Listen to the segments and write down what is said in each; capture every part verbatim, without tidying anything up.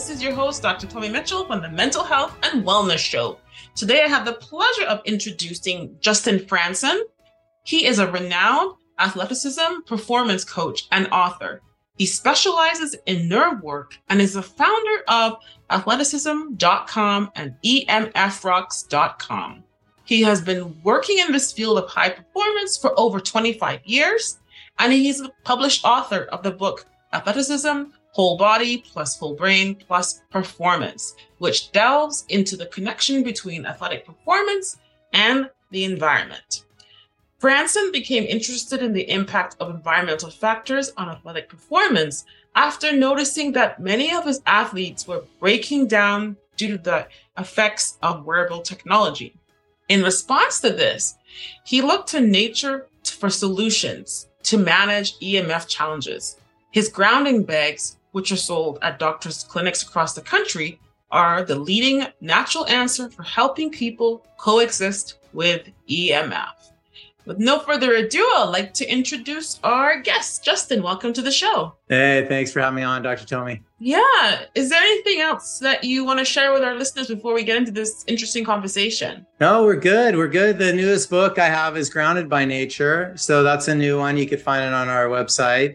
This is your host, Doctor Tommy Mitchell from the Mental Health and Wellness Show. Today, I have the pleasure of introducing Justin Frandsen. He is a renowned athleticism performance coach and author. He specializes in nerve work and is the founder of athleticism dot com and E M F rocks dot com. He has been working in this field of high performance for over twenty-five years, and he's a published author of the book Athleticism, Whole Body plus Full Brain plus Performance, which delves into the connection between athletic performance and the environment. Frandsen became interested in the impact of environmental factors on athletic performance after noticing that many of his athletes were breaking down due to the effects of wearable technology. In response to this, he looked to nature for solutions to manage E M F challenges. His grounding bags, which are sold at doctors' clinics across the country, are the leading natural answer for helping people coexist with E M F. With no further ado, I'd like to introduce our guest. Justin, welcome to the show. Hey, thanks for having me on, Doctor Tommy. Yeah. Is there anything else that you want to share with our listeners before we get into this interesting conversation? No, we're good. We're good. The newest book I have is Grounded by Nature. So that's a new one. You could find it on our website.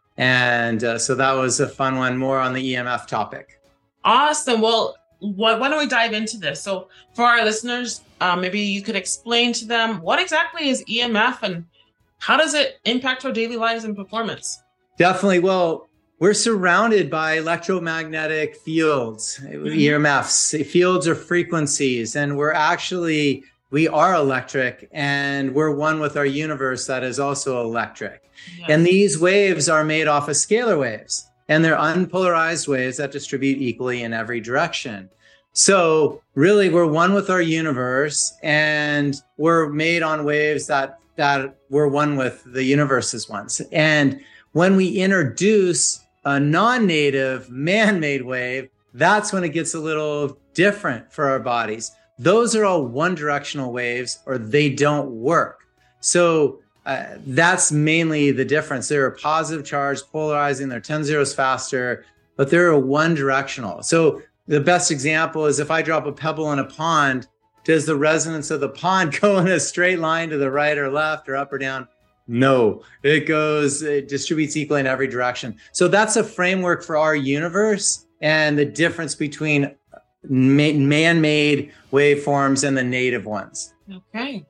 And uh, so that was a fun one, more on the E M F topic. Awesome. Well, why, why don't we dive into this? So for our listeners, uh, maybe you could explain to them what exactly is E M F and how does it impact our daily lives and performance? Definitely. Well, we're surrounded by electromagnetic fields, mm-hmm. E M Fs, fields or frequencies, and we're actually, we are electric and we're one with our universe that is also electric. Yes. And these waves are made off of scalar waves, and they're unpolarized waves that distribute equally in every direction. So really, we're one with our universe, and we're made on waves that that we're one with the universe's ones. And when we introduce a non-native man-made wave, that's when it gets a little different for our bodies. Those are all one-directional waves, or they don't work. So uh, that's mainly the difference. They're a positive charge, polarizing, they're ten zeros faster, but they're a one-directional. So the best example is if I drop a pebble in a pond, does the resonance of the pond go in a straight line to the right or left or up or down? No, it goes, it distributes equally in every direction. So that's a framework for our universe and the difference between man-made waveforms and the native ones. Okay.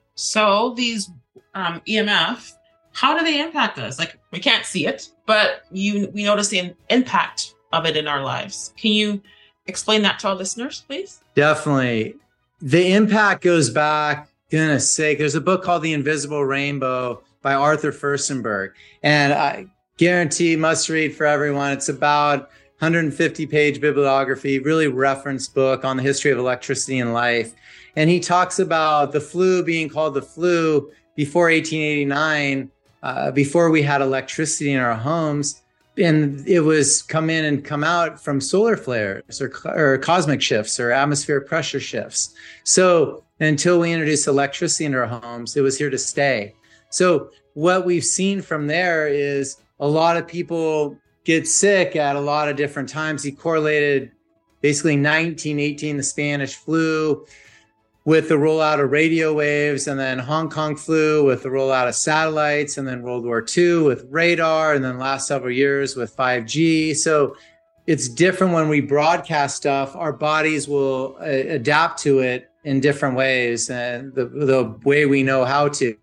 So these um, E M F, how do they impact us? Like, we can't see it, but you we notice the impact of it in our lives. Can you explain that to our listeners, please? Definitely. The impact goes back, goodness sake, there's a book called The Invisible Rainbow by Arthur Firstenberg. And I guarantee must read for everyone. It's about one hundred fifty page bibliography, really reference book on the history of electricity and life. And he talks about the flu being called the flu before eighteen eighty-nine, uh, before we had electricity in our homes. And it was come in and come out from solar flares or, or cosmic shifts or atmospheric pressure shifts. So until we introduced electricity into our homes, it was here to stay. So what we've seen from there is a lot of people get sick at a lot of different times. He correlated basically nineteen eighteen, the Spanish flu, with the rollout of radio waves, and then Hong Kong flu with the rollout of satellites, and then World War Two with radar, and then last several years with five G. So it's different when we broadcast stuff. Our bodies will uh, adapt to it in different ways, and the, the way we know how to.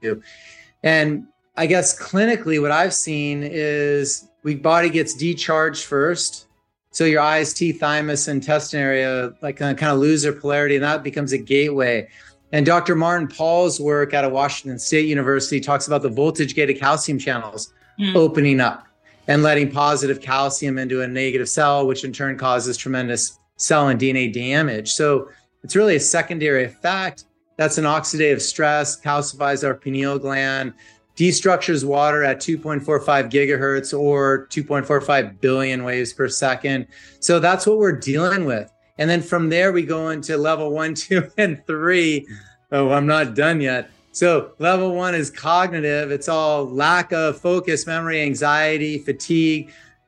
And I guess clinically what I've seen is we body gets decharged first. So your eyes, teeth, thymus, and intestine area like kind of lose their polarity, and that becomes a gateway. And Doctor Martin Paul's work out of Washington State University talks about the voltage-gated calcium channels mm. opening up and letting positive calcium into a negative cell, which in turn causes tremendous cell and D N A damage. So it's really a secondary effect. That's an oxidative stress, calcifies our pineal gland, destructures water at two point four five gigahertz or two point four five billion waves per second. So that's what we're dealing with. And then from there, we go into level one, two, and three. Oh, I'm not done yet. So level one is cognitive. It's all lack of focus, memory, anxiety, fatigue,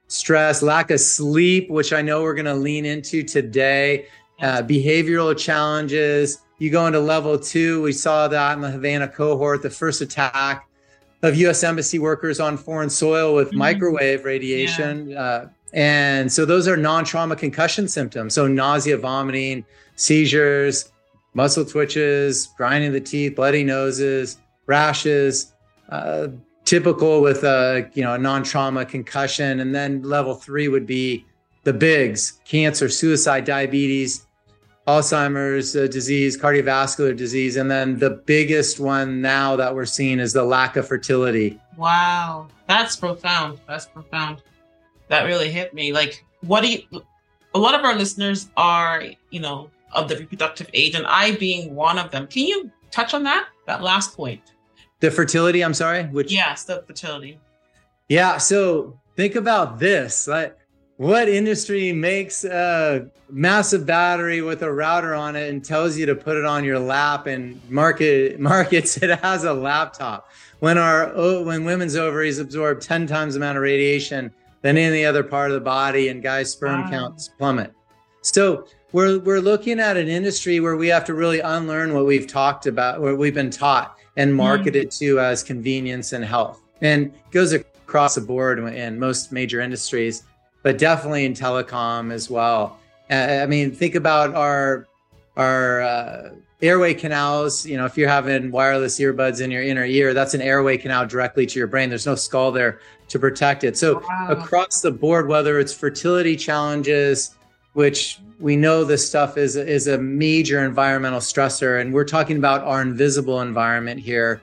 stress, lack of sleep, which I know we're going to lean into today, uh, behavioral challenges. You go into level two, we saw that in the Havana cohort, the first attack of U S embassy workers on foreign soil with mm-hmm. microwave radiation. Yeah. Uh, and so those are non-trauma concussion symptoms. So nausea, vomiting, seizures, muscle twitches, grinding of the teeth, bloody noses, rashes, uh, typical with a, you know, a non-trauma concussion. And then level three would be the bigs: cancer, suicide, diabetes, Alzheimer's uh, disease, cardiovascular disease. And then the biggest one now that we're seeing is the lack of fertility. Wow. That's profound. That's profound. That really hit me. Like, what do you, a lot of our listeners are, you know, of the reproductive age, and I being one of them. Can you touch on that, that last point? The fertility, I'm sorry? Which? Yes, the fertility. Yeah. So think about this. Like, what industry makes a massive battery with a router on it and tells you to put it on your lap and market markets it as a laptop? When our when women's ovaries absorb ten times the amount of radiation than any other part of the body, and guys' sperm wow. counts plummet. So we're we're looking at an industry where we have to really unlearn what we've talked about, what we've been taught, and market mm. it to as convenience and health. And it goes across the board in most major industries, but definitely in telecom as well. Uh, I mean, think about our our uh, airway canals. You know, if you're having wireless earbuds in your inner ear, that's an airway canal directly to your brain. There's no skull there to protect it. So wow. across the board, whether it's fertility challenges, which we know this stuff is, is a major environmental stressor, and we're talking about our invisible environment here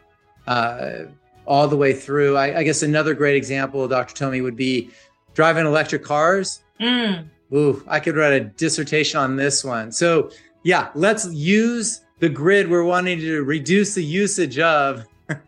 uh, all the way through. I, I guess another great example, Doctor Tomi, would be driving electric cars. Mm. Ooh, I could write a dissertation on this one. So yeah, let's use the grid we're wanting to reduce the usage of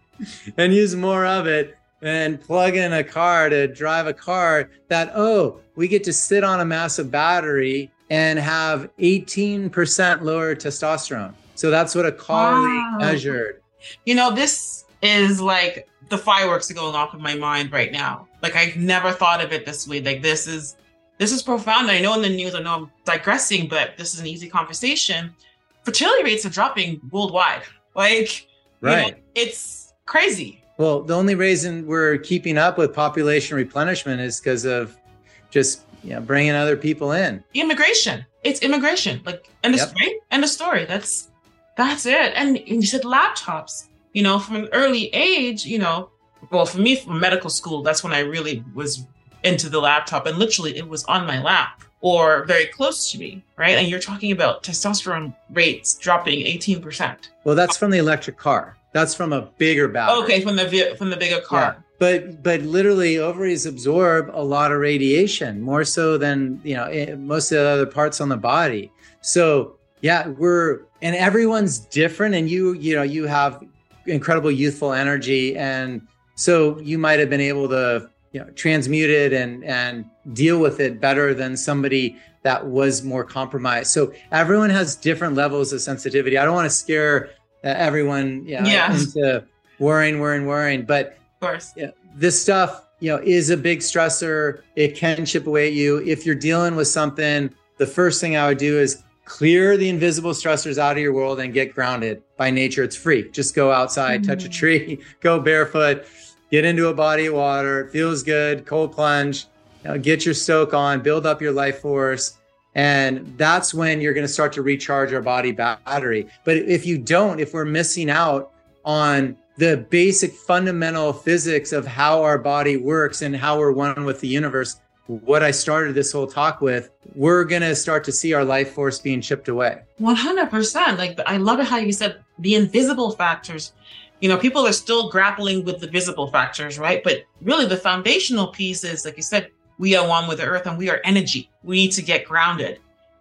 and use more of it, and plug in a car to drive a car that, oh, we get to sit on a massive battery and have eighteen percent lower testosterone. So that's what a colleague wow. measured. You know, this is like the fireworks are going off in my mind right now. Like, I've never thought of it this way. Like, this is, this is profound. I know in the news, I know I'm digressing, but this is an easy conversation. Fertility rates are dropping worldwide. Like, right. You know, it's crazy. Well, the only reason we're keeping up with population replenishment is because of just, you know, bringing other people in. Immigration. It's immigration. Like, end of yep. story. End of story. That's, that's it. And, and you said laptops, you know, from an early age, you know, well, for me, from medical school, that's when I really was into the laptop, and literally it was on my lap or very close to me, right? And you're talking about testosterone rates dropping eighteen percent. Well, that's from the electric car. That's from a bigger battery. Okay, from the from the bigger car. Yeah. But but literally, ovaries absorb a lot of radiation, more so than, you know, most of the other parts on the body. So yeah, we're and everyone's different, and you you know you have incredible youthful energy, and so you might have been able to, you know, transmute it and and deal with it better than somebody that was more compromised. So everyone has different levels of sensitivity. I don't want to scare uh, everyone you know, yeah. into worrying, worrying, worrying. But of course, you know, this stuff, you know, is a big stressor. It can chip away at you. If you're dealing with something, the first thing I would do is clear the invisible stressors out of your world and get grounded. By nature, it's free. Just go outside, mm-hmm. touch a tree, go barefoot, get into a body of water. It feels good. Cold plunge, you know, get your soak on, build up your life force. And that's when you're going to start to recharge our body battery. But if you don't, if we're missing out on the basic fundamental physics of how our body works and how we're one with the universe, what I started this whole talk with, we're going to start to see our life force being chipped away. one hundred percent. Like, I love it how you said the invisible factors. You know, people are still grappling with the visible factors, right? But really the foundational piece is, like you said, we are one with the earth and we are energy. We need to get grounded.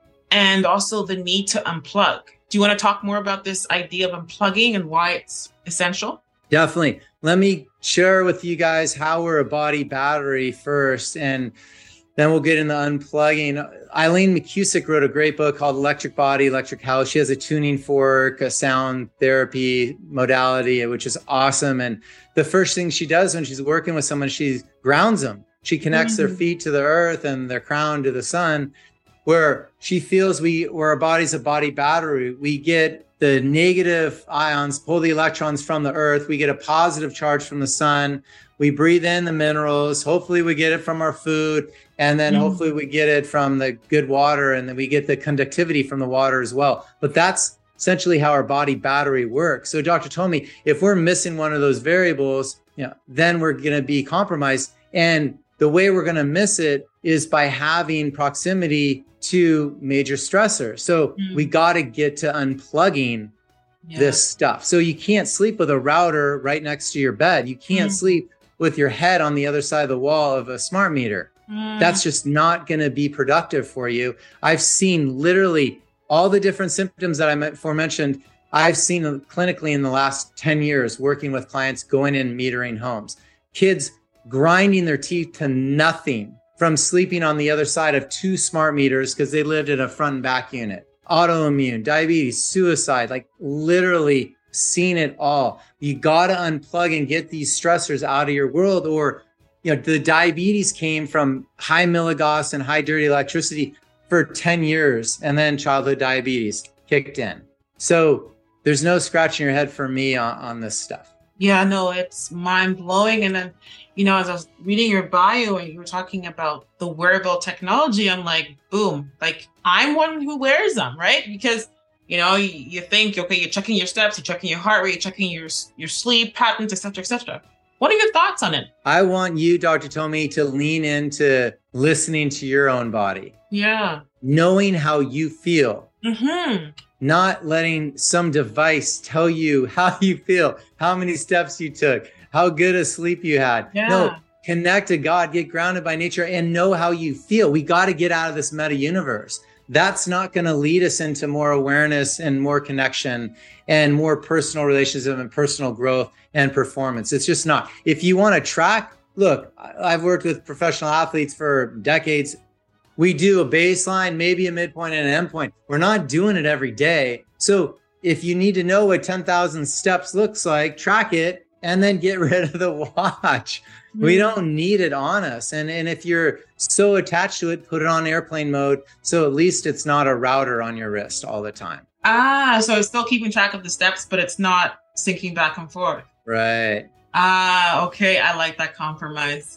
And also the need to unplug. Do you want to talk more about this idea of unplugging and why it's essential? Definitely. Let me share with you guys how we're a body battery first, and then we'll get into unplugging. Eileen McCusick wrote a great book called Electric Body, Electric House. She has a tuning fork, a sound therapy modality, which is awesome. And the first thing she does when she's working with someone, she grounds them. She connects mm-hmm. their feet to the earth and their crown to the sun, where she feels we, where our body's a body battery. We get the negative ions, pull the electrons from the earth. We get a positive charge from the sun. We breathe in the minerals. Hopefully we get it from our food. And then mm-hmm. hopefully we get it from the good water, and then we get the conductivity from the water as well. But that's essentially how our body battery works. So Doctor told me if we're missing one of those variables, you know, then we're going to be compromised. And the way we're going to miss it is by having proximity to major stressors. So mm. we got to get to unplugging yeah. this stuff. So you can't sleep with a router right next to your bed. You can't mm. sleep with your head on the other side of the wall of a smart meter. Mm. That's just not going to be productive for you. I've seen literally all the different symptoms that I aforementioned. I've seen clinically in the last ten years working with clients going in metering homes. Kids grinding their teeth to nothing from sleeping on the other side of two smart meters because they lived in a front and back unit. Autoimmune, diabetes, suicide, like literally seen it all. You got to unplug and get these stressors out of your world. Or, you know, the diabetes came from high milligauss and high dirty electricity for ten years, and then childhood diabetes kicked in. So there's no scratching your head for me on, on this stuff. Yeah, no, it's mind blowing. And then, you know, as I was reading your bio and you were talking about the wearable technology, I'm like, boom, like I'm one who wears them, right? Because, you know, you, you think, okay, you're checking your steps, you're checking your heart rate, you're checking your your sleep patterns, et cetera, et cetera. What are your thoughts on it? I want you, Doctor Tomi, to lean into listening to your own body. Yeah. Knowing how you feel. Mm-hmm. Not letting some device tell you how you feel, how many steps you took, how good a sleep you had. Yeah. No, connect to God, get grounded by nature, and know how you feel. We got to get out of this meta universe. That's not going to lead us into more awareness and more connection and more personal relationship and personal growth and performance. It's just not. If you want to track, look, I've worked with professional athletes for decades. We do a baseline, maybe a midpoint and an endpoint. We're not doing it every day. So if you need to know what ten thousand steps looks like, track it and then get rid of the watch. Mm-hmm. We don't need it on us. And, and if you're so attached to it, put it on airplane mode. So at least it's not a router on your wrist all the time. Ah, so it's still keeping track of the steps, but it's not syncing back and forth. Right. Ah, okay. I like that compromise.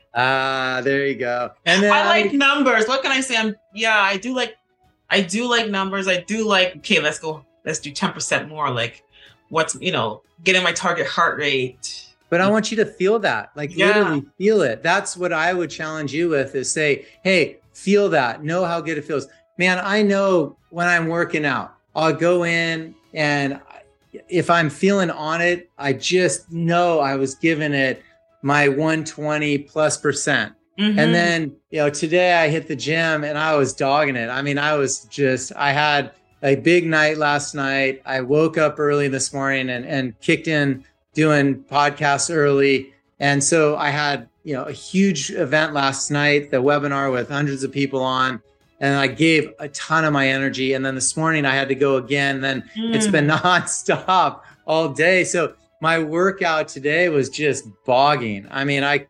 Ah, there you go. And then I like I, numbers. What can I say? I'm yeah, I do like I do like numbers. I do like, okay, let's go, let's do ten percent more. Like what's, you know, getting my target heart rate. But I want you to feel that, like yeah. literally feel it. That's what I would challenge you with is say, hey, feel that, know how good it feels. Man, I know when I'm working out, I'll go in and if I'm feeling on it, I just know I was giving it my one twenty plus percent. Mm-hmm. And then, you know, today I hit the gym and I was dogging it. I mean, I was just, I had a big night last night. I woke up early this morning and, and kicked in doing podcasts early. And so I had, you know, a huge event last night, the webinar with hundreds of people on, and I gave a ton of my energy. And then this morning I had to go again. Then mm. it's been nonstop all day. So my workout today was just bogging. I mean, I,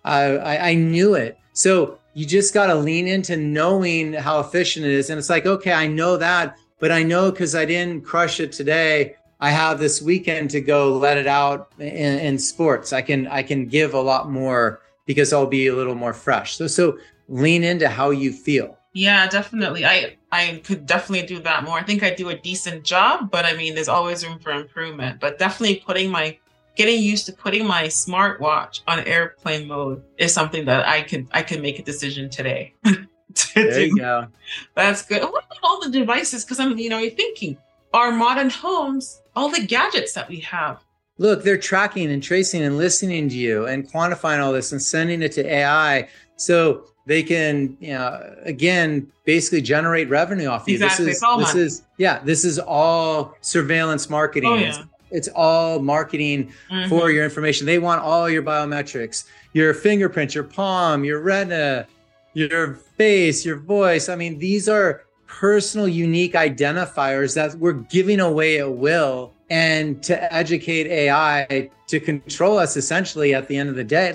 I, I knew it. So you just got to lean into knowing how efficient it is. And it's like, okay, I know that, but I know because I didn't crush it today, I have this weekend to go let it out in, in sports. I can, I can give a lot more because I'll be a little more fresh. So, so lean into how you feel. Yeah, definitely. I, I could definitely do that more. I think I do a decent job, but I mean, there's always room for improvement, but definitely putting my, getting used to putting my smartwatch on airplane mode is something that I could, I could make a decision today. to there do. You go. That's good. What about all the devices? Cause I'm, you know, you're thinking our modern homes, all the gadgets that we have. Look, they're tracking and tracing and listening to you and quantifying all this and sending it to A I. So they can, you know, again, basically generate revenue off you. Exactly. This is, it's all this money. is, yeah, this is all surveillance marketing. Oh, yeah. It's, it's all marketing mm-hmm. for your information. They want all your biometrics, your fingerprint, your palm, your retina, your face, your voice. I mean, these are personal, unique identifiers that we're giving away at will, and to educate A I to control us essentially at the end of the day. Like,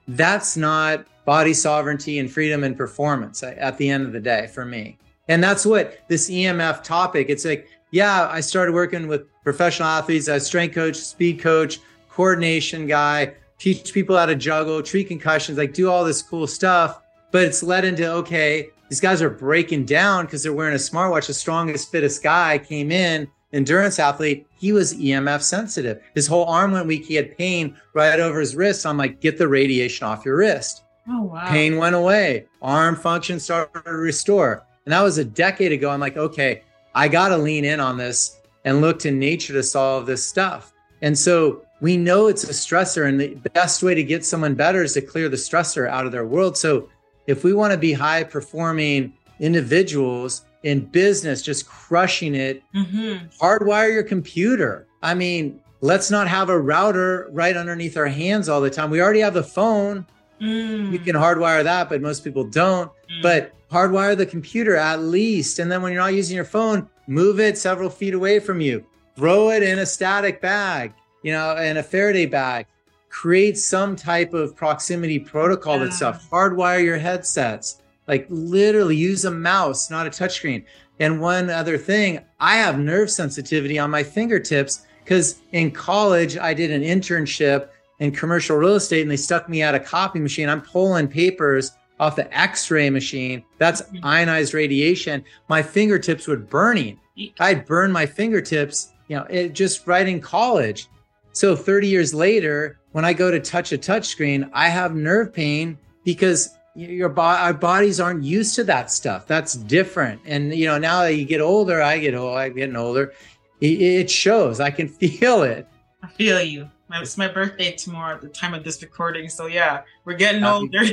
that's not body sovereignty and freedom and performance at the end of the day for me. And that's what this E M F topic, it's like, yeah, I started working with professional athletes as strength coach, speed coach, coordination guy, teach people how to juggle, treat concussions, like do all this cool stuff. But it's led into, okay, these guys are breaking down because they're wearing a smartwatch. The strongest, fittest guy came in, endurance athlete. He was E M F sensitive. His whole arm went weak. He had pain right over his wrist. I'm like, get the radiation off your wrist. Oh, wow. Pain went away. Arm function started to restore. And that was a decade ago. I'm like, okay, I got to lean in on this and look to nature to solve this stuff. And so we know it's a stressor, and the best way to get someone better is to clear the stressor out of their world. So if we want to be high performing individuals in business, just crushing it, mm-hmm. hardwire your computer. I mean, let's not have a router right underneath our hands all the time. We already have the phone. Mm. You can hardwire that, but most people don't. Mm. But hardwire the computer at least. And then when you're not using your phone, move it several feet away from you. Throw it in a static bag, you know, in a Faraday bag. Create some type of proximity protocol yeah. that stuff. Hardwire your headsets. Like literally use a mouse, not a touchscreen. And one other thing, I have nerve sensitivity on my fingertips because in college, I did an internship in commercial real estate and they stuck me at a copy machine. I'm pulling papers off the X-ray machine. That's ionized radiation. My fingertips were burning. I'd burn my fingertips, you know, it just right in college. So thirty years later, when I go to touch a touchscreen, I have nerve pain because your bo- our bodies aren't used to that stuff. That's different. And, you know, now that you get older, I get old, I'm getting older. It, it shows. I can feel it. I feel you. It's my birthday tomorrow at the time of this recording. So yeah, we're getting Happy, older.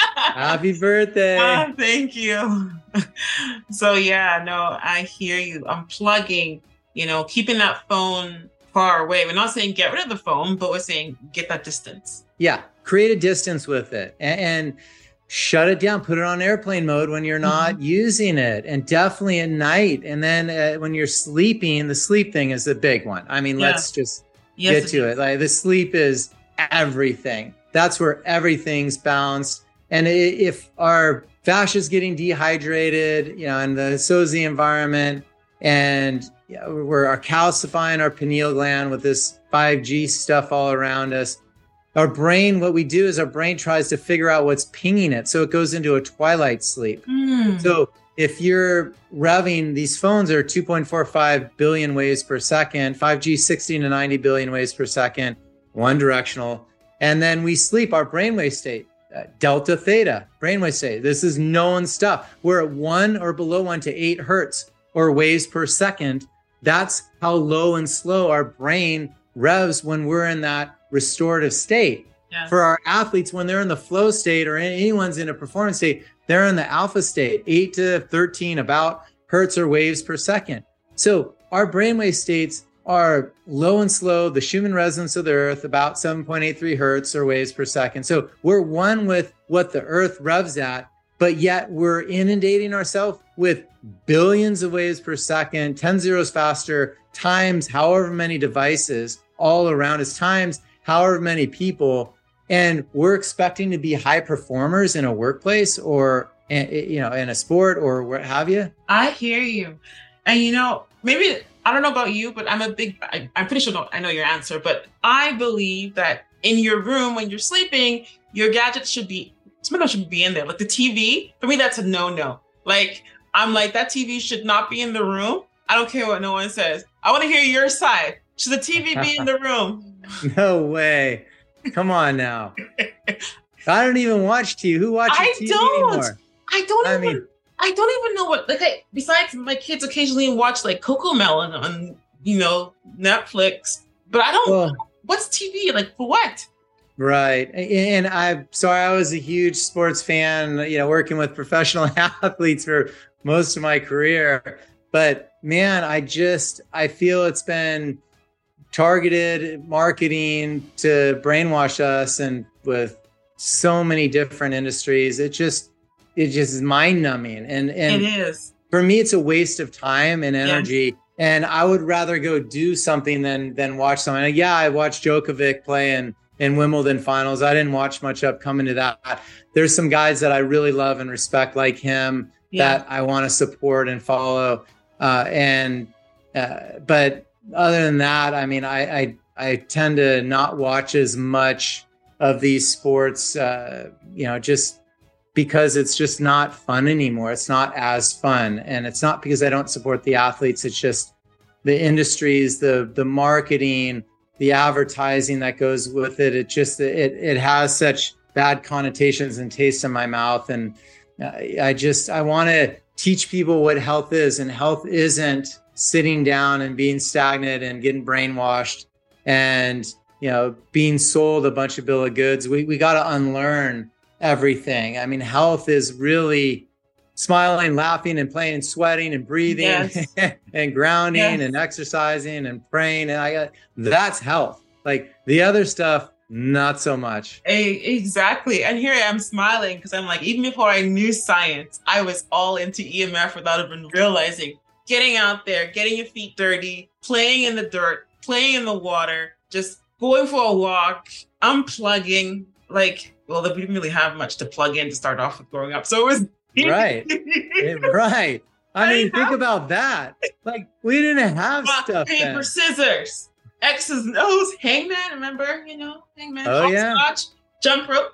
Happy birthday. Ah, thank you. So yeah, no, I hear you. I'm plugging, you know, keeping that phone far away. We're not saying get rid of the phone, but we're saying get that distance. Yeah, create a distance with it and, and shut it down. Put it on airplane mode when you're not mm-hmm. using it, and definitely at night. And then uh, when you're sleeping, the sleep thing is the big one. I mean, yeah. let's just yes, get to it. it. Like the sleep is everything. That's where everything's bounced. And if our fascia is getting dehydrated, you know, and the so is the environment, and you know, we're calcifying our pineal gland with this five G stuff all around us. Our brain, what we do is our brain tries to figure out what's pinging it. So it goes into a twilight sleep. Mm. So if you're revving, these phones are two point four five billion waves per second, five G sixty to ninety billion waves per second, one directional. And then we sleep, our brainwave state, uh, delta theta, brainwave state. This is known stuff. We're at one or below one to eight hertz or waves per second. That's how low and slow our brain revs when we're in that restorative state. Yeah. For our athletes, when they're in the flow state, or anyone's in a performance state, they're in the alpha state, eight to thirteen about hertz or waves per second. So our brainwave states are low and slow, the Schumann resonance of the earth, about seven point eight three hertz or waves per second. So we're one with what the earth revs at, but yet we're inundating ourselves with billions of waves per second, ten zeros faster, times however many devices all around us, times however many people. And we're expecting to be high performers in a workplace or, you know, in a sport or what have you. I hear you. And, you know, maybe, I don't know about you, but I'm a big, I, I'm pretty sure no, I know your answer, but I believe that in your room when you're sleeping, your gadgets should be, some of them should be in there. Like the T V, for me, that's a no-no. Like, I'm like, that T V should not be in the room. I don't care what no one says. I want to hear your side. Should the T V be in the room? No way. Come on now. I don't even watch T V. Who watches I T V don't. anymore? I don't I even. Mean, I don't even know what. Like, I, besides my kids occasionally watch like Coco Melon on, you know, Netflix, but I don't. Well, what's T V like for what? Right. And I'm sorry, I was a huge sports fan, you know, working with professional athletes for most of my career. But man, I just, I feel it's been targeted marketing to brainwash us, and with so many different industries, it just, it just is mind numbing. And, and it is. For me, it's a waste of time and energy. Yes. And I would rather go do something than, than watch something. And yeah, I watched Djokovic play in in Wimbledon finals. I didn't watch much up coming to that. There's some guys that I really love and respect like him yeah. that I want to support and follow. Uh, and, uh, but other than that, I mean, I, I, I tend to not watch as much of these sports, uh, you know, just because it's just not fun anymore. It's not as fun. And it's not because I don't support the athletes. It's just the industries, the, the marketing, the advertising that goes with it. It just, it, it has such bad connotations and taste in my mouth. And I just, I want to teach people what health is, and health isn't sitting down and being stagnant and getting brainwashed and, you know, being sold a bunch of bill of goods. We, we got to unlearn everything. I mean, health is really smiling, laughing, and playing, and sweating, and breathing, yes. and grounding, yes. and exercising, and praying. And I got, that's health. Like the other stuff, not so much. A, exactly. And here I am smiling because I'm like, even before I knew science, I was all into E M F without even realizing. Getting out there, getting your feet dirty, playing in the dirt, playing in the water, just going for a walk, unplugging. Like, well, we didn't really have much to plug in to start off with growing up. So it was right. right. I, I mean, think have... about that. Like, we didn't have Rock, stuff paper, then. Scissors, X's and O's, hangman, remember? You know, hangman, oh, yeah. Scotch, jump rope.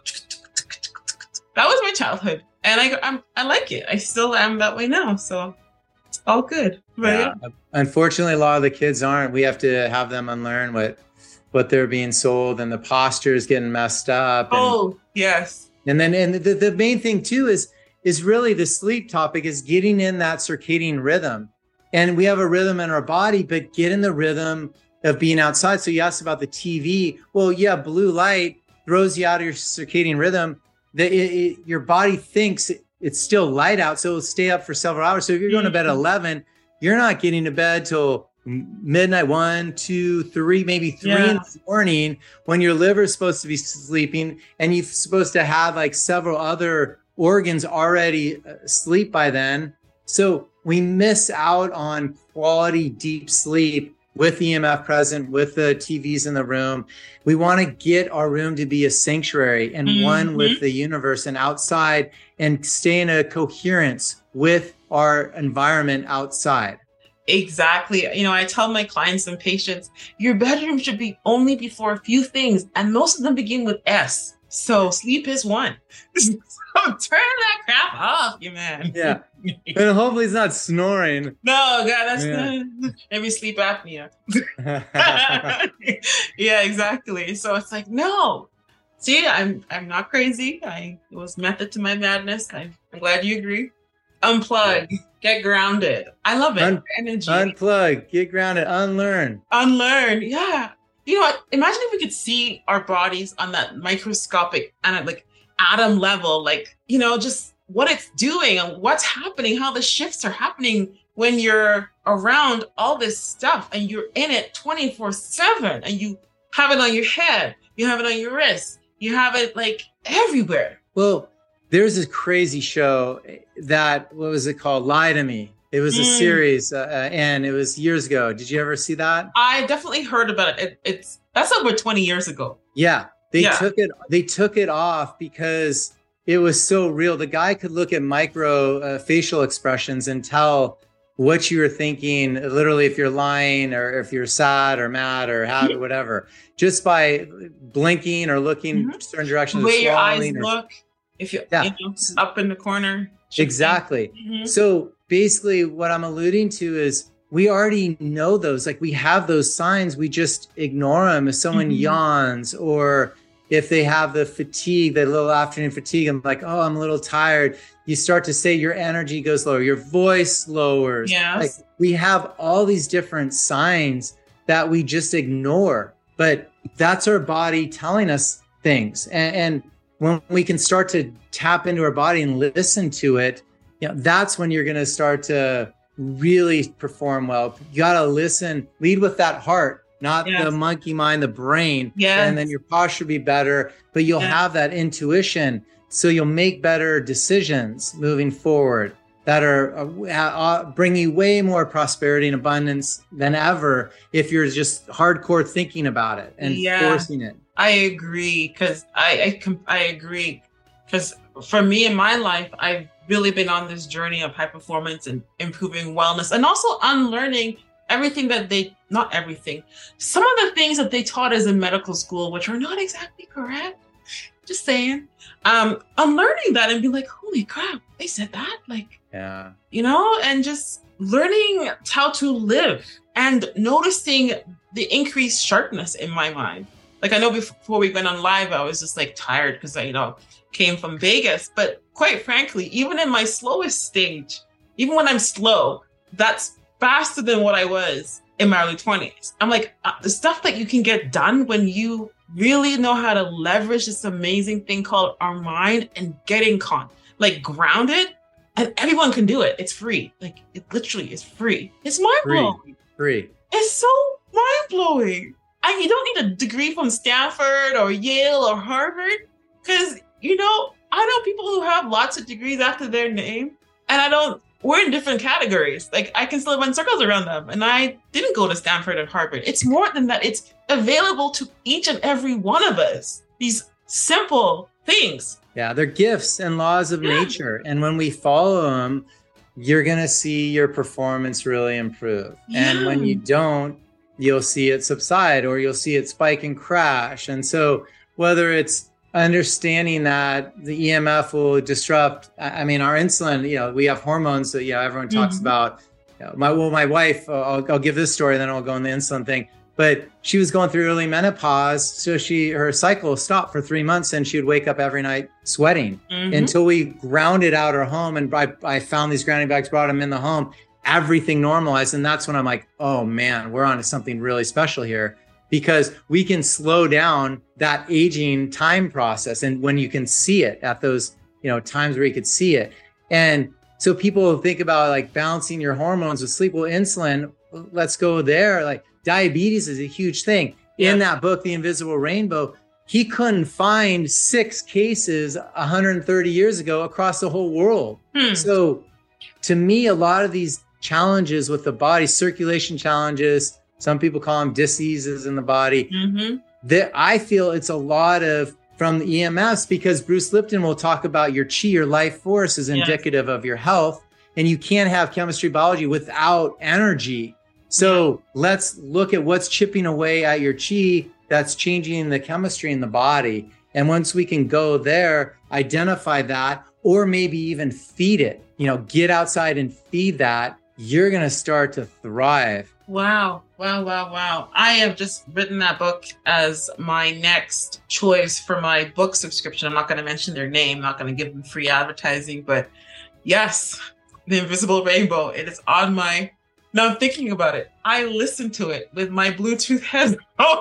That was my childhood. And I, I'm, I like it. I still am that way now. So it's all good. But, yeah. Yeah. Unfortunately, a lot of the kids aren't. We have to have them unlearn what what they're being sold, and the posture is getting messed up. And, oh, yes. And then, and the, the main thing too is, is really the sleep topic is getting in that circadian rhythm. And we have a rhythm in our body, but get in the rhythm of being outside. So you asked about the T V. Well, yeah, blue light throws you out of your circadian rhythm. The, it, it, your body thinks it, it's still light out, so it'll stay up for several hours. So if you're going to bed at eleven, you're not getting to bed till midnight, one, two, three, maybe three yeah. in the morning, when your liver is supposed to be sleeping and you're supposed to have like several other organs already asleep by then. So we miss out on quality deep sleep with E M F present, with the T Vs in the room. We want to get our room to be a sanctuary and mm-hmm. one with the universe and outside, and stay in a coherence with our environment outside. Exactly. You know, I tell my clients and patients, your bedroom should be only before a few things, and most of them begin with S. So sleep is one. So turn that crap off, you man. Yeah. And hopefully it's not snoring. No, God, that's yeah. good. Maybe sleep apnea. Yeah, exactly. So it's like, no. See, I'm I'm not crazy. I it was method to my madness. I, I'm glad you agree. Unplug, yeah. Get grounded. I love it. Un- Energy. Unplug, get grounded, unlearn. Unlearn, yeah. You know what? Imagine if we could see our bodies on that microscopic and like atom level, like, you know, just what it's doing and what's happening, how the shifts are happening when you're around all this stuff and you're in it twenty-four seven, and you have it on your head, you have it on your wrist, you have it like everywhere. Well, there's this crazy show that, what was it called? Lie to Me. It was a mm. series, uh, and it was years ago. Did you ever see that? I definitely heard about it. it it's that's over twenty years ago. Yeah, they yeah. took it. They took it off because it was so real. The guy could look at micro uh, facial expressions and tell what you were thinking. Literally, if you're lying or if you're sad or mad or happy, mm-hmm. whatever, just by blinking or looking mm-hmm. certain directions. The way your eyes or, look. If you're yeah. you know, up in the corner. Exactly. Mm-hmm. So basically what I'm alluding to is we already know those, like we have those signs, we just ignore them. If someone mm-hmm. yawns, or if they have the fatigue, the little afternoon fatigue, I'm like, oh, I'm a little tired. You start to say your energy goes lower, your voice lowers. Yes. Like we have all these different signs that we just ignore, but that's our body telling us things. And, and when we can start to tap into our body and listen to it, you know, that's when you're going to start to really perform well. You got to listen, lead with that heart, not yes. the monkey mind, the brain. Yes. And then your posture will be better, but you'll yes. have that intuition. So you'll make better decisions moving forward that are uh, uh, bring you way more prosperity and abundance than ever if you're just hardcore thinking about it and yeah. forcing it. I agree because I I, com- I agree because for me in my life, I've really been on this journey of high performance and improving wellness, and also unlearning everything that they not everything, some of the things that they taught us in medical school, which are not exactly correct. Just saying, um, unlearning that and be like, holy crap, they said that, like, Yeah. you know, and just learning how to live and noticing the increased sharpness in my mind. Like I know before we went on live, I was just like tired because I, you know, came from Vegas. But quite frankly, even in my slowest stage, even when I'm slow, that's faster than what I was in my early twenties. I'm like, uh, the stuff that you can get done when you really know how to leverage this amazing thing called our mind and getting con, like grounded, and everyone can do it. It's free. Like it literally is free. It's mind blowing. Free. Free. It's so mind blowing. And you don't need a degree from Stanford or Yale or Harvard, because, you know, I know people who have lots of degrees after their name, and I don't, we're in different categories. Like I can still run circles around them. And I didn't go to Stanford or Harvard. It's more than that. It's available to each and every one of us. These simple things. Yeah, they're gifts and laws of Yeah. nature. And when we follow them, you're going to see your performance really improve. And when Yeah. you don't, you'll see it subside or you'll see it spike and crash. And so whether it's understanding that the E M F will disrupt, I I mean, our insulin, you know, we have hormones that, you know, everyone talks Mhm. about. You know, my, well, my wife, uh, I'll, I'll give this story, then I'll go on the insulin thing. But she was going through early menopause. So she, her cycle stopped for three months and she would wake up every night sweating Mhm. until we grounded out our home. And I, I found these grounding bags, brought them in the home, everything normalized. And that's when I'm like, oh man, we're on to something really special here, because we can slow down that aging time process. And when you can see it at those, you know, times where you could see it. And so people think about like balancing your hormones with sleep. Well, insulin, let's go there. Like diabetes is a huge thing. Yeah. In that book, The Invisible Rainbow, he couldn't find six cases one hundred thirty years ago across the whole world. Hmm. So to me, a lot of these challenges with the body, circulation challenges, some people call them diseases in the body, Mhm. that I feel it's a lot of from the E M S, because Bruce Lipton will talk about your chi, your life force is Yes. indicative of your health. And you can't have chemistry biology without energy. So let's look at what's chipping away at your chi that's changing the chemistry in the body. And once we can go there, identify that, or maybe even feed it, you know, get outside and feed that, you're going to start to thrive. Wow. Wow. Wow. Wow. I have just written that book as my next choice for my book subscription. I'm not going to mention their name, not going to give them free advertising, but yes, The Invisible Rainbow. It is on my, now I'm thinking about it. I listen to it with my Bluetooth headphones.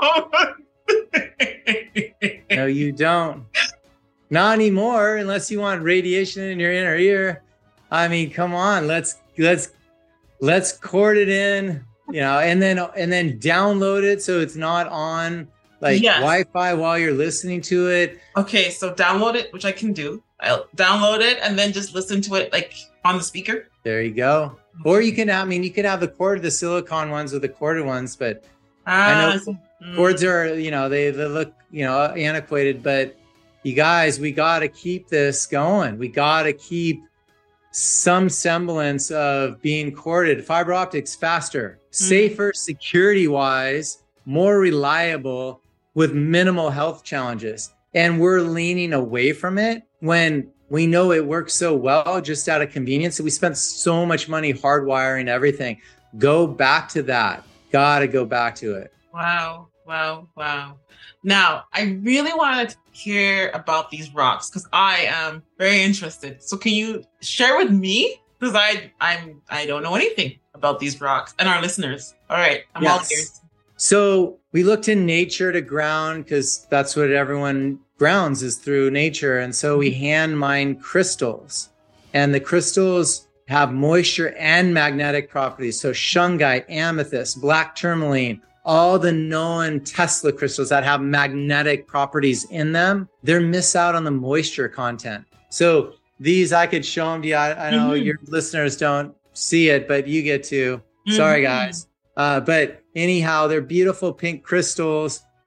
No, you don't. Not anymore, unless you want radiation in your inner ear. I mean, come on, let's let's let's cord it in, you know, and then and then download it so it's not on like Yes. Wi-Fi while you're listening to it. Okay, so download it, which I can do. I'll download it and then just listen to it like on the speaker. There you go. Or you can, I mean, you could have the cord, the silicone ones or the corded ones, but Ah, I know mm. cords are, you know, they, they look, you know, antiquated, but you guys, we got to keep this going. We got to keep some semblance of being corded. Fiber optics faster, safer, security wise, more reliable with minimal health challenges. And we're leaning away from it when we know it works so well just out of convenience. So we spent so much money hardwiring everything. Go back to that. Got to go back to it. Wow, wow, wow. Now, I really wanted to hear about these rocks because I am very interested. So can you share with me? Because I I'm I don't know anything about these rocks and our listeners. All right, I'm all Yes. ears. So we looked in nature to ground because that's what everyone grounds is through nature. And so we hand mine crystals, and the crystals have moisture and magnetic properties. So shungite, amethyst, black tourmaline, all the known Tesla crystals that have magnetic properties in them, they're miss out on the moisture content. So these, I could show them to you. I, I know Mhm. your listeners don't see it, but you get to. Sorry, Mhm. guys. Uh, but anyhow, they're beautiful pink crystals.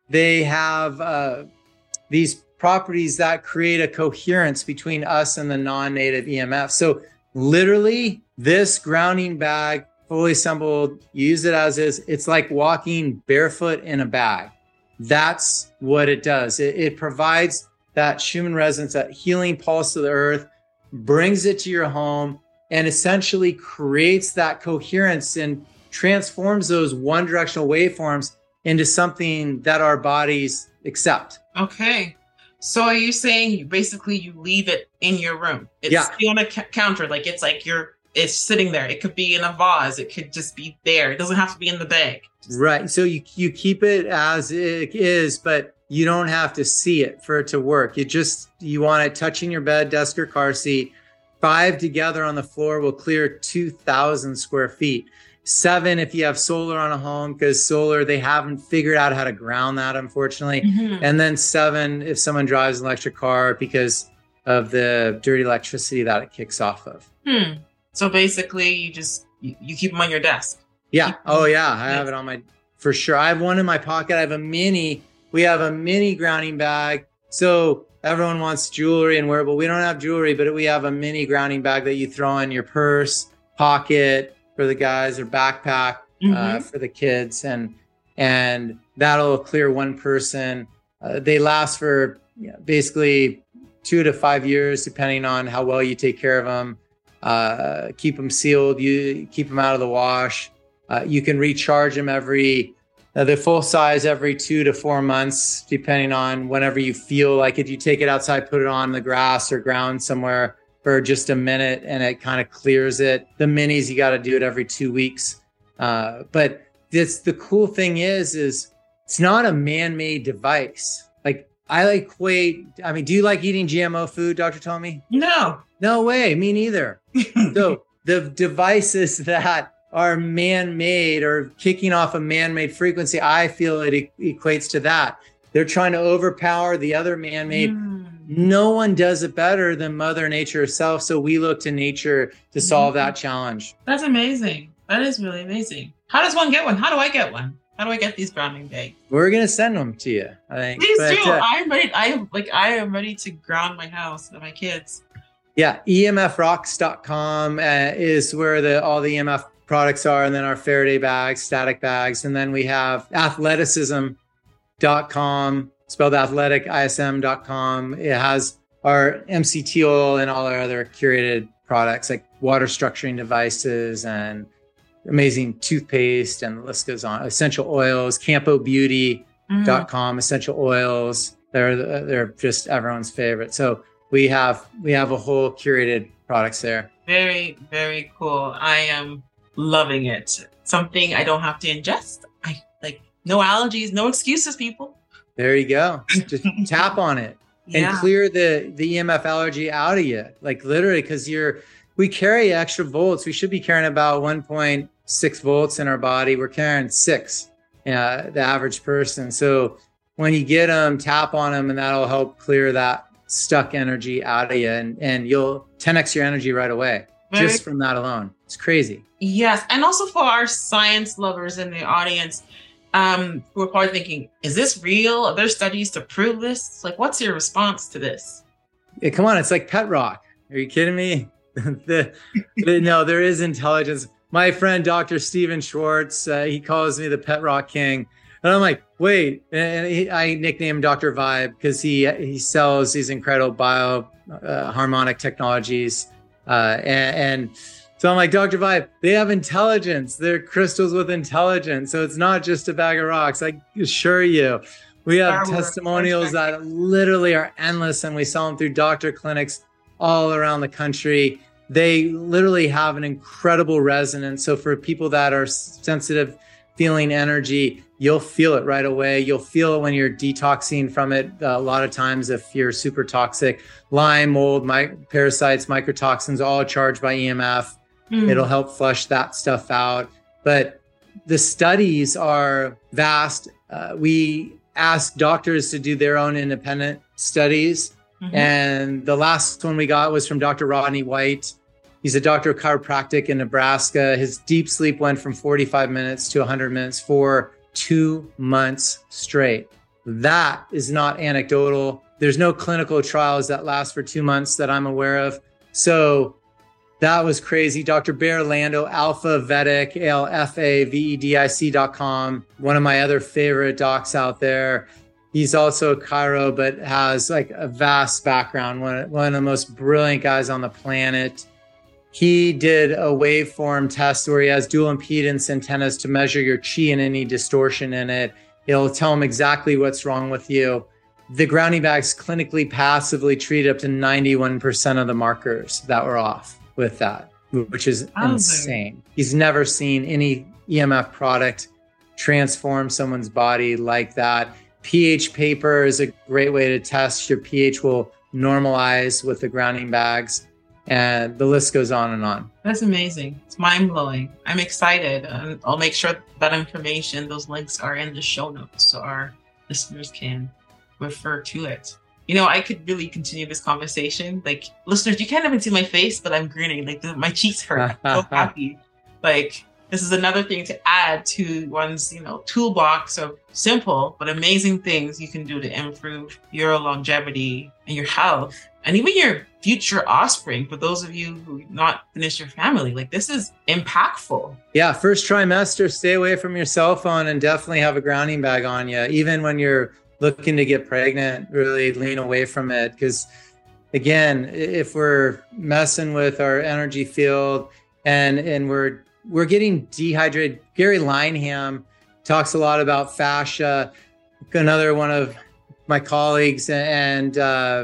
they have uh, these properties that create a coherence between us and the non-native E M F. So literally, this grounding bag, fully assembled, use it as is. It's like walking barefoot in a bag. That's what it does. It, it provides that Schumann resonance, that healing pulse to the earth, brings it to your home, and essentially creates that coherence and transforms those one directional waveforms into something that our bodies accept. Okay. So are you saying you basically you leave it in your room? It's Yeah. on a ca- counter, like it's like you're it's sitting there. It could be in a vase. It could just be there. It doesn't have to be in the bag. Right. So you you keep it as it is, but you don't have to see it for it to work. You just you want it touching your bed, desk, or car seat. Five together on the floor will clear two thousand square feet. Seven if you have solar on a home, because solar, they haven't figured out how to ground that, unfortunately. Mm-hmm. And then seven if someone drives an electric car, because of the dirty electricity that it kicks off of. Hmm. So basically, you just you, you keep them on your desk. Yeah. Oh, yeah. I have it on my, for sure. I have one in my pocket. I have a mini, we have a mini grounding bag. So everyone wants jewelry and wearable. We don't have jewelry, but we have a mini grounding bag that you throw in your purse, pocket for the guys, or backpack Mm-hmm. uh, for the kids. And, and that'll clear one person. Uh, they last for you know, basically two to five years, depending on how well you take care of them. Uh, keep them sealed. You keep them out of the wash. Uh, you can recharge them every, uh, the full size every two to four months, depending on whenever you feel like it. You take it outside, put it on the grass or ground somewhere for just a minute, and it kind of clears it. The minis, you got to do it every two weeks. Uh, but this, the cool thing is, is it's not a man-made device. Like I equate, I mean, do you like eating G M O food, Doctor Tommy? No. No way, me neither. So the devices that are man-made or kicking off a man-made frequency, I feel it e- equates to that. They're trying to overpower the other man-made. Mm. No one does it better than Mother Nature herself. So we look to nature to solve that challenge. That's amazing. That is really amazing. How does one get one? How do I get one? How do I get these grounding bags? We're gonna send them to you, I think. Please But, do. uh, I'm ready. I am like I am ready to ground my house and my kids. Yeah, E M F rocks dot com uh, is where the all the E M F products are, and then our Faraday bags, static bags, and then we have athleticism dot com, spelled athletic, I S M dot com. It has our M C T oil and all our other curated products like water structuring devices and amazing toothpaste, and the list goes on. Essential oils, campo beauty dot com, Mm. essential oils. They're they're just everyone's favorite. So we have we have a whole curated products there. Very, very cool. I am loving it. Something I don't have to ingest. I like no allergies, no excuses, people. There you go. Just tap on it and Yeah. clear the the E M F allergy out of you. Like literally, because you're we carry extra volts. We should be carrying about one point six volts in our body. We're carrying six, uh, the average person. So when you get them, tap on them, and that'll help clear that stuck energy out of you, and, and you'll ten x your energy right away. Very- Just from that alone. It's crazy. Yes, and also for our science lovers in the audience, um, who are probably thinking, "Is this real? Are there studies to prove this?" Like, what's your response to this? Yeah, come on, it's like pet rock. Are you kidding me? the, the, no, there is intelligence. My friend, Doctor Steven Schwartz, uh, he calls me the pet rock king. And I'm like, wait, and he, I nicknamed Doctor Vibe because he he sells these incredible bio uh, harmonic technologies. Uh, and, and so I'm like, Doctor Vibe, they have intelligence. They're crystals with intelligence. So it's not just a bag of rocks. I assure you. We have Star Wars. testimonials that literally are endless, and we sell them through doctor clinics all around the country. They literally have an incredible resonance. So for people that are sensitive, feeling energy, you'll feel it right away. You'll feel it when you're detoxing from it. Uh, a lot of times, if you're super toxic, Lyme, mold, my, parasites, mycotoxins, all charged by E M F. Mm. It'll help flush that stuff out. But the studies are vast. Uh, we ask doctors to do their own independent studies. Mhm. And the last one we got was from Doctor Rodney White. He's a doctor of chiropractic in Nebraska. His deep sleep went from forty-five minutes to one hundred minutes for two months straight. That is not anecdotal. There's no clinical trials that last for two months that I'm aware of. So that was crazy. Doctor Bear Lando, Alpha Vedic, A L F A V E D I C dot com, one of my other favorite docs out there. He's also a chiro, but has like a vast background, one, one of the most brilliant guys on the planet. He did a waveform test where he has dual impedance antennas to measure your chi and any distortion in it. It'll tell him exactly what's wrong with you. The grounding bags clinically passively treat up to ninety-one percent of the markers that were off with that, which is oh, insane. He's never seen any E M F product transform someone's body like that. pH paper is a great way to test. Your pH will normalize with the grounding bags. And the list goes on and on. That's amazing. It's mind-blowing. I'm excited. And I'll make sure that information, those links are in the show notes so our listeners can refer to it. You know, I could really continue this conversation. Like, listeners, you can't even see my face, but I'm grinning. Like, the, my cheeks hurt. I'm so happy. Like, this is another thing to add to one's, you know, toolbox of simple but amazing things you can do to improve your longevity and your health and even your future offspring. For those of you who not finished your family, like, this is impactful. Yeah, first trimester, stay away from your cell phone and definitely have a grounding bag on you. Even when you're looking to get pregnant, really lean away from it. Because again, if we're messing with our energy field and and we're we're getting dehydrated. Gary Lineham talks a lot about fascia, another one of my colleagues, and uh,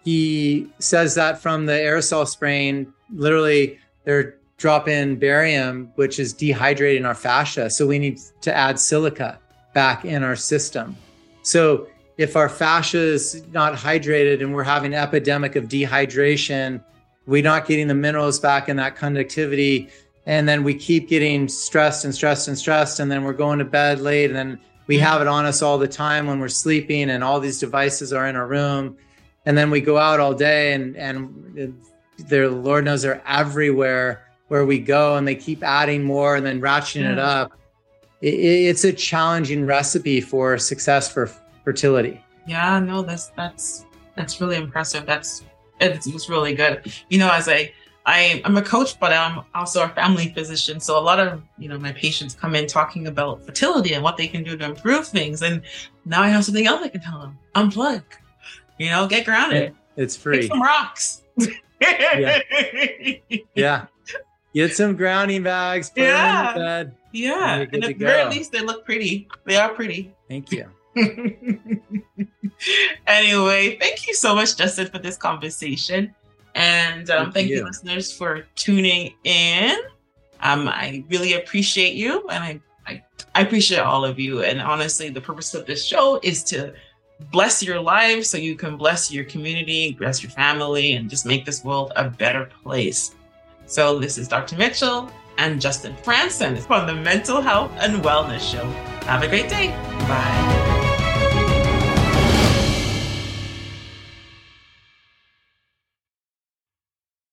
he says that from the aerosol spraying, literally they're dropping barium, which is dehydrating our fascia. So we need to add silica back in our system. So if our fascia is not hydrated and we're having an epidemic of dehydration, we're not getting the minerals back in that conductivity. And then we keep getting stressed and stressed and stressed. And then we're going to bed late. And then we have it on us all the time when we're sleeping and all these devices are in our room. And then we go out all day and, and they're, Lord knows they're everywhere where we go, and they keep adding more and then ratcheting yeah. it up. It, it's a challenging recipe for success for fertility. Yeah, no, that's, that's, that's really impressive. That's, it's, it's really good. You know, as I, I, I'm a coach, but I'm also a family physician. So a lot of, you know, my patients come in talking about fertility and what they can do to improve things. And now I have something else I can tell them. Unplug, you know, get grounded. It's free. Take some rocks. yeah. yeah. Get some grounding bags. Put yeah. them in the bed. Yeah. And, and at the very least, they look pretty. They are pretty. Thank you. Anyway, thank you so much, Justin, for this conversation. And um, thank, thank you. you, listeners, for tuning in. Um, I really appreciate you, and I, I, I appreciate all of you. And honestly, the purpose of this show is to bless your lives so you can bless your community, bless your family, and just make this world a better place. So this is Doctor Mitchell and Justin Franson from the Mental Health and Wellness Show. Have a great day. Bye.